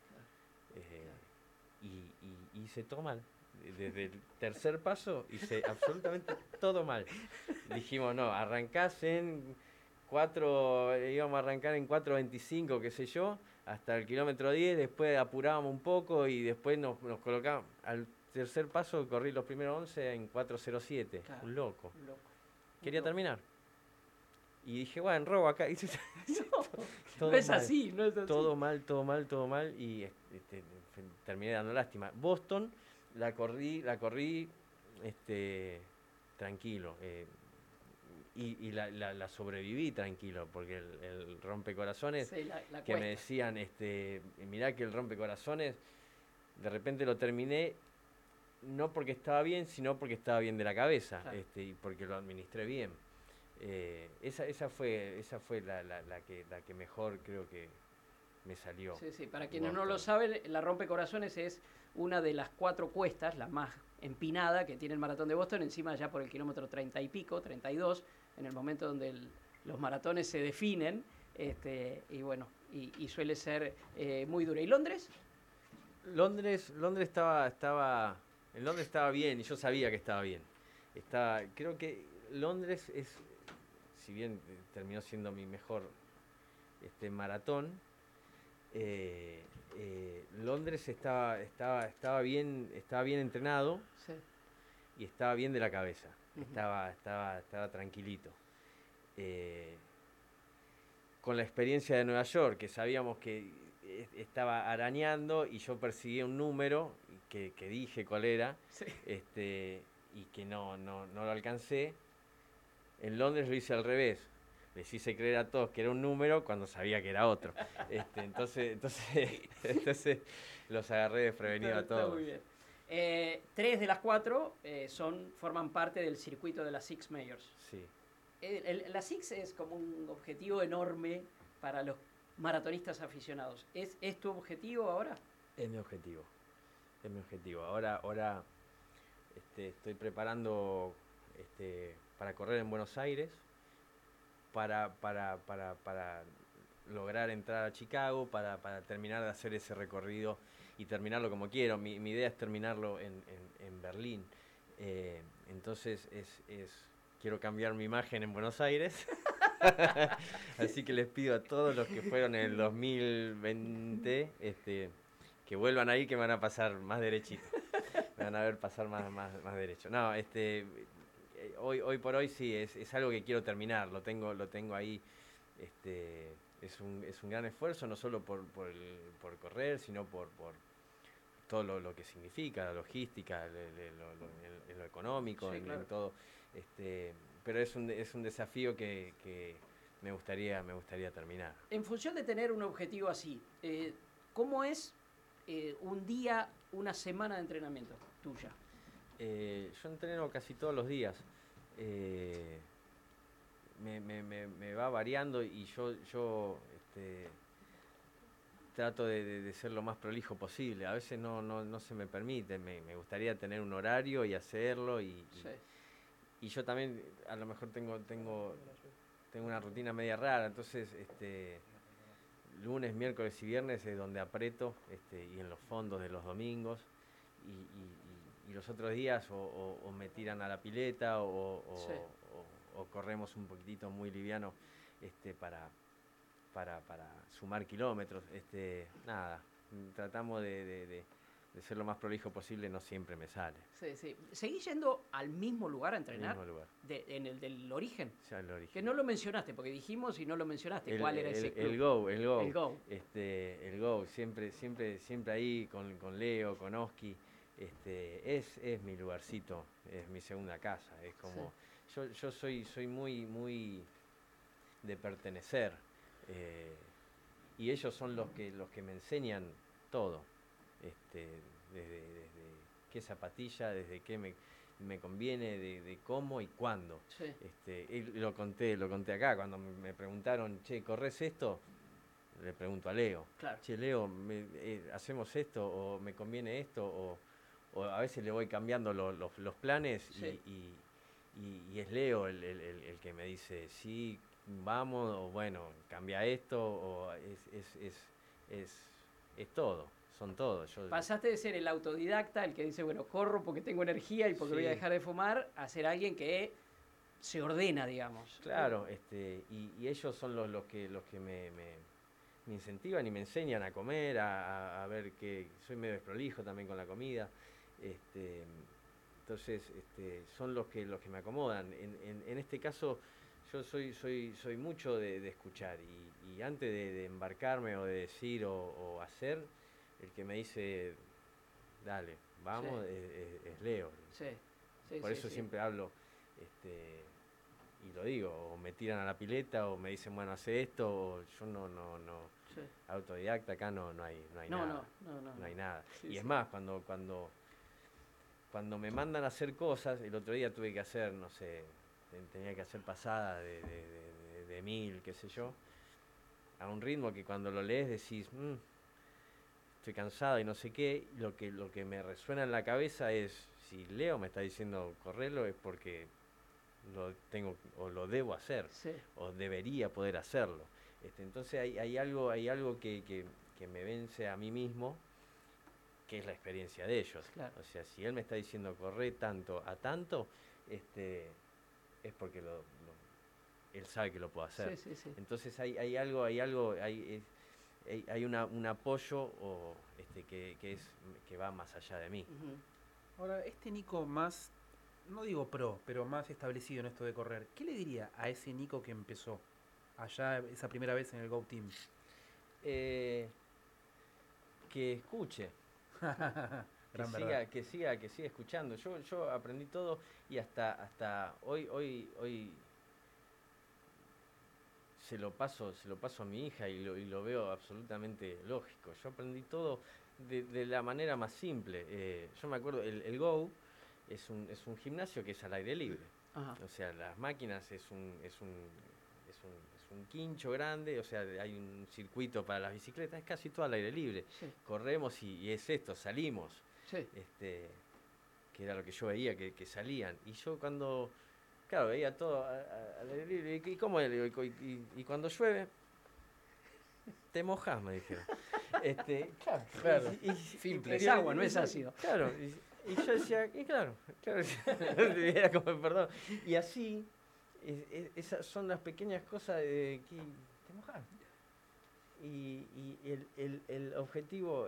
Y hice todo mal. Desde el tercer paso hice absolutamente todo mal. Dijimos, no, arrancás en 4, íbamos a arrancar en 4.25, qué sé yo, hasta el kilómetro 10, después apurábamos un poco y después nos colocamos. Al tercer paso corrí los primeros 11 en 4.07, Claro. un loco. Loco. Quería terminar. Y dije, bueno, robo acá. Y No es así, no es así. Todo mal. Y terminé dando lástima. Boston la corrí tranquilo. Y la sobreviví tranquilo, porque el rompecorazones, Sí, la que cuesta. me decían, mirá que el rompecorazones, de repente lo terminé, no porque estaba bien, sino porque estaba bien de la cabeza, Claro. y porque lo administré bien. Esa fue la que mejor creo que me salió. Sí, sí. Para quienes no Boston. lo saben, la rompecorazones es una de las 4 cuestas, la más empinada que tiene el maratón de Boston, encima ya por el kilómetro 30 y pico, 32, en el momento donde los maratones se definen, y bueno, y suele ser muy dura. ¿Y Londres? Londres estaba en Londres estaba bien y yo sabía que estaba bien. Creo que Londres si bien terminó siendo mi mejor maratón, Londres estaba bien entrenado Sí. y estaba bien de la cabeza. Ujú. Estaba tranquilito. Con la experiencia de Nueva York, que sabíamos que estaba arañando y yo perseguía un número que dije cuál era, Sí. y que no lo alcancé. En Londres lo hice al revés. Les hice creer a todos que era un número cuando sabía que era otro. Entonces los agarré desprevenidos a Está todos. muy bien. 3 de las 4 forman parte del circuito de las Six Majors. Sí. La Six es como un objetivo enorme para los maratonistas aficionados. ¿Es tu objetivo ahora? Es mi objetivo. Ahora estoy preparando para correr en Buenos Aires, para lograr entrar a Chicago, para terminar de hacer ese recorrido y terminarlo como quiero. Mi idea es terminarlo en Berlín. Entonces quiero cambiar mi imagen en Buenos Aires. Así que les pido a todos los que fueron en el 2020 que vuelvan ahí, que me van a pasar más derechito. Me van a ver pasar más derecho. No, hoy por hoy sí, es algo que quiero terminar. Lo tengo ahí. Es un gran esfuerzo, no solo por correr, sino por todo lo que significa, la logística, en lo económico, Sí, en claro. todo. Pero es un desafío que me gustaría terminar. En función de tener un objetivo así, ¿cómo es un día, una semana de entrenamiento tuya? Yo entreno casi todos los días. Me va variando y yo trato de ser lo más prolijo posible. A veces no se me permite. Me gustaría tener un horario y hacerlo. Sí. Y yo también a lo mejor tengo una rutina media rara. Entonces, lunes, miércoles y viernes es donde aprieto, y en los fondos de los domingos. Y los otros días o me tiran a la pileta o corremos un poquitito muy liviano para sumar kilómetros. Nada, tratamos de ser lo más prolijo posible, no siempre me sale. Sí, sí. ¿Seguís yendo al mismo lugar a entrenar? Mismo lugar. En el del origen. Ya el origen. Que no lo mencionaste, porque dijimos y no lo mencionaste. ¿Cuál era ese club? El Go. El Go. El Go, siempre ahí con Leo, con Oski. Es mi lugarcito, es mi segunda casa. Es como yo soy muy de pertenecer, y ellos son los que me enseñan todo, desde qué zapatilla, desde qué me conviene, de cómo y cuándo. Sí. Y lo conté acá, cuando me preguntaron, che, ¿corres esto? Le pregunto a Leo. Claro. Che, Leo, ¿hacemos esto? ¿O me conviene esto? O a veces le voy cambiando los planes Sí. y es Leo el que me dice, sí, vamos, o bueno, cambia esto, o es todo, son todo. Pasaste de ser el autodidacta, el que dice, bueno, corro porque tengo energía y porque Sí. voy a dejar de fumar, a ser alguien que se ordena, digamos. Claro, y ellos son los que me incentivan y me enseñan a comer, a ver que soy medio desprolijo también con la comida. Entonces, son los que me acomodan. En este caso, yo soy mucho de escuchar y antes de embarcarme o de decir o hacer, el que me dice, dale, vamos, Sí. es Leo. Sí. Sí, Por sí, eso sí. siempre hablo y lo digo, o me tiran a la pileta o me dicen, bueno, hace esto, o yo no Sí. autodidacta acá no hay No, nada. no. No hay nada. Sí, Y sí. es más, cuando me mandan a hacer cosas, el otro día tuve que hacer, no sé, tenía que hacer pasadas de 1000, qué sé yo, a un ritmo que cuando lo lees decís, estoy cansado y no sé qué, lo que me resuena en la cabeza es, si Leo me está diciendo correrlo es porque lo tengo o lo debo hacer, Sí. o debería poder hacerlo. Entonces hay algo que me vence a mí mismo, que es la experiencia de ellos. Claro. O sea, si él me está diciendo corre tanto a tanto, es porque él sabe que lo puedo hacer. Sí. Entonces hay un apoyo que va más allá de mí. Ujú. Ahora, este Nico más, no digo pro, pero más establecido en esto de correr, ¿qué le diría a ese Nico que empezó allá esa primera vez en el Go Team? Que escuche, Gran verdad. que siga escuchando. Yo aprendí todo y hasta hoy se lo paso a mi hija y lo veo absolutamente lógico. Yo aprendí todo de la manera más simple. Yo me acuerdo, el Go es un gimnasio que es al aire libre. Ajá. O sea, las máquinas es un quincho grande, o sea, hay un circuito para las bicicletas, es casi todo al aire libre. Sí. Corremos y es esto, salimos. Sí. Que era lo que yo veía, que salían. Y yo cuando, claro, veía todo al aire libre. ¿Y cómo es? Le digo, y cuando llueve, te mojas, me dijeron. Claro. Simple, es agua, no es ácido. Claro, y yo decía, y claro, era como, perdón. Y así, esas son las pequeñas cosas de que te mojas. Y el objetivo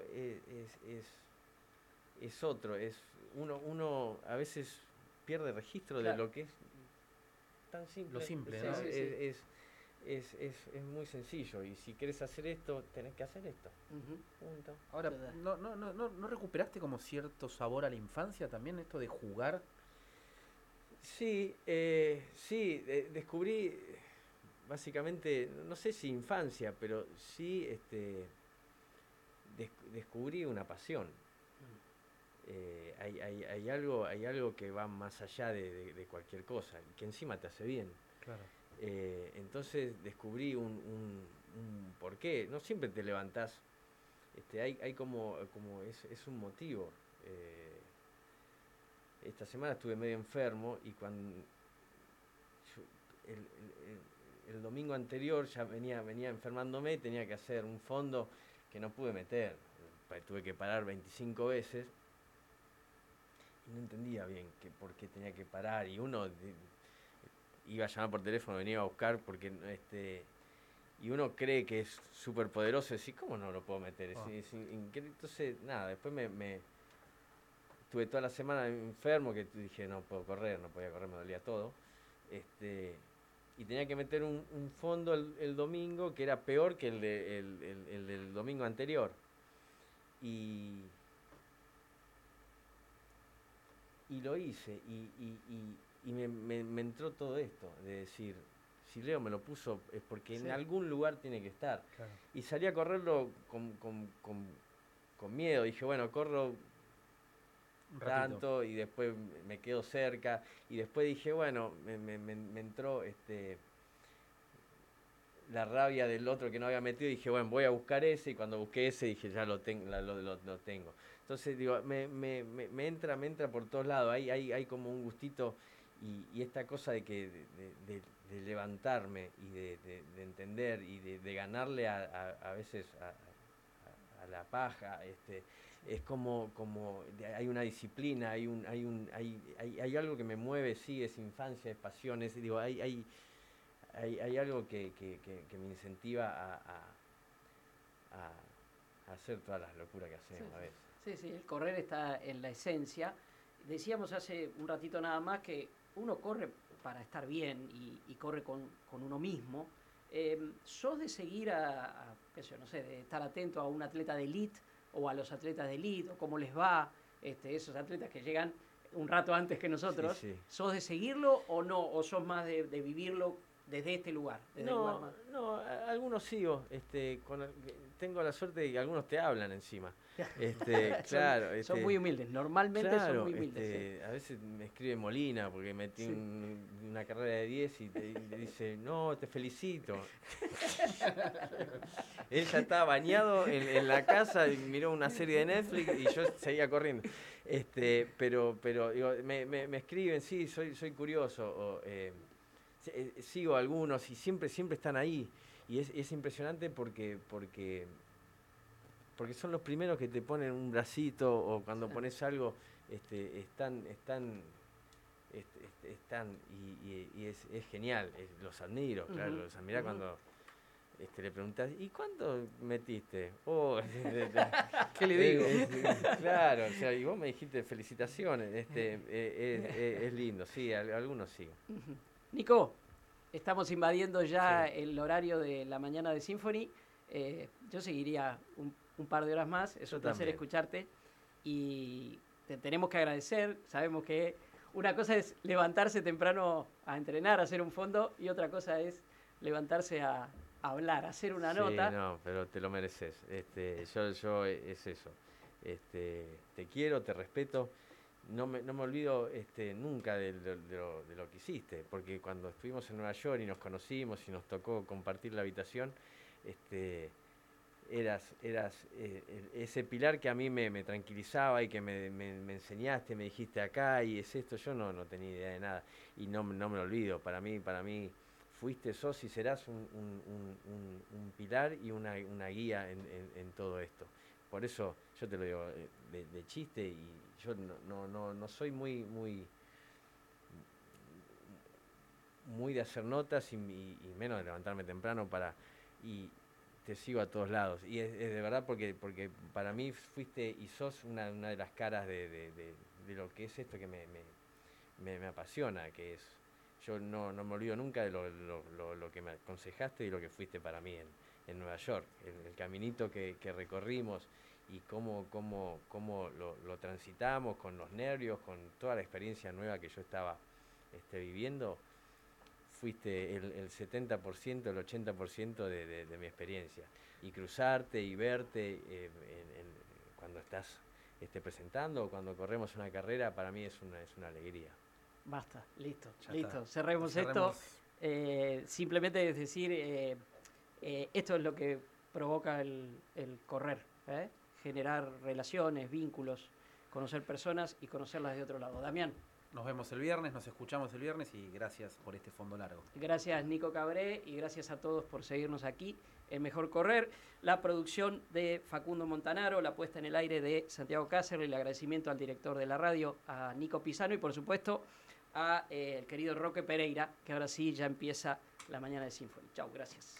es otro, uno a veces pierde registro Claro. de lo que es tan simple. Lo simple, Sí, ¿no? sí. Es muy sencillo y si quieres hacer esto, tenés que hacer esto. Ujú. Punto. Ahora, Verdad. ¿no recuperaste como cierto sabor a la infancia también, esto de jugar? Sí, descubrí básicamente, no sé si infancia, pero sí descubrí una pasión. Hay algo que va más allá de cualquier cosa, y que encima te hace bien. Claro. Entonces descubrí un porqué. No siempre te levantás, hay como es un motivo. Esta semana estuve medio enfermo y cuando el domingo anterior ya venía enfermándome, tenía que hacer un fondo que no pude meter. Tuve que parar 25 veces y no entendía bien por qué tenía que parar. Y uno iba a llamar por teléfono, venía a buscar porque y uno cree que es súper poderoso y decir, ¿cómo no lo puedo meter? Entonces, nada, después estuve toda la semana enfermo, que dije, no puedo correr, no podía correr, me dolía todo. Y tenía que meter un fondo el domingo que era peor que el del domingo anterior. Y lo hice y me entró todo esto, de decir, si Leo me lo puso es porque en algún lugar tiene que estar. Claro. Y salí a correrlo con miedo, dije, bueno, corro Un ratito. tanto y después me quedo cerca y después dije, bueno, me entró la rabia del otro que no había metido y dije, bueno, voy a buscar ese y cuando busqué ese dije, ya lo tengo, lo tengo. Entonces digo, me entra por todos lados, hay como un gustito y esta cosa de que de levantarme y de entender y de ganarle a veces a la paja, es como hay una disciplina, hay algo que me mueve, sí, es infancia, es pasión, digo, hay algo que me incentiva a hacer todas las locuras que hacemos a veces. Sí, el correr está en la esencia. Decíamos hace un ratito nada más que uno corre para estar bien y corre con uno mismo. ¿Sos de seguir qué sé yo, no sé, de estar atento a un atleta de elite o a los atletas de elite o cómo les va, esos atletas que llegan un rato antes que nosotros? Sí. ¿Sos de seguirlo o no? ¿O sos más de vivirlo desde este lugar? Desde el lugar más... Algunos sigo. Tengo la suerte de que algunos te hablan encima. Claro. Son muy humildes, normalmente claro, son muy humildes. Sí. A veces me escribe Molina porque metí una carrera de 10 y te dice, no, te felicito. Él ya estaba bañado en la casa y miró una serie de Netflix y yo seguía corriendo. Pero digo, me escriben, sí, soy curioso. Sigo a algunos y siempre están ahí. Y es impresionante porque son los primeros que te ponen un bracito o cuando pones algo, están y es genial, los admiro, claro, los admiro cuando le preguntas, ¿y cuánto metiste? Oh, ¿Qué le digo? Claro, o sea, y vos me dijiste felicitaciones, es lindo, sí, algunos sí. Nico, estamos invadiendo ya el horario de la mañana de Symphony. Yo seguiría un par de horas más, es un placer escucharte y te tenemos que agradecer. Sabemos que una cosa es levantarse temprano a entrenar, a hacer un fondo y otra cosa es levantarse a hablar, a hacer una nota. No, pero te lo mereces. Yo es eso. Te quiero, te respeto. No me olvido nunca de lo que hiciste, porque cuando estuvimos en Nueva York y nos conocimos y nos tocó compartir la habitación, eras ese pilar que a mí me tranquilizaba y que me enseñaste, me dijiste acá y es esto. Yo no tenía idea de nada y no me lo olvido. Para mí fuiste, sos y serás un pilar y una guía en todo esto. Por eso yo te lo digo de chiste y yo no soy muy de hacer notas y menos de levantarme temprano y te sigo a todos lados. Y es de verdad porque para mí fuiste y sos una de las caras de lo que es esto que me apasiona, que es, yo no me olvido nunca de lo que me aconsejaste y lo que fuiste para mí en Nueva York, el caminito que recorrimos y cómo lo transitamos con los nervios, con toda la experiencia nueva que yo estaba viviendo. Fuiste el 70%, el 80% de mi experiencia. Y cruzarte y verte cuando estás presentando o cuando corremos una carrera, para mí es una alegría. Basta, listo. Está. Cerremos esto. Simplemente es decir, esto es lo que provoca el correr, generar relaciones, vínculos, conocer personas y conocerlas de otro lado. Damián. Nos vemos el viernes, nos escuchamos el viernes y gracias por este fondo largo. Gracias Nico Cabré y gracias a todos por seguirnos aquí en Mejor Correr. La producción de Facundo Montanaro, la puesta en el aire de Santiago Cáceres, el agradecimiento al director de la radio, a Nico Pisano y por supuesto a el querido Roque Pereira, que ahora sí ya empieza la mañana de Symphony. Chau, gracias.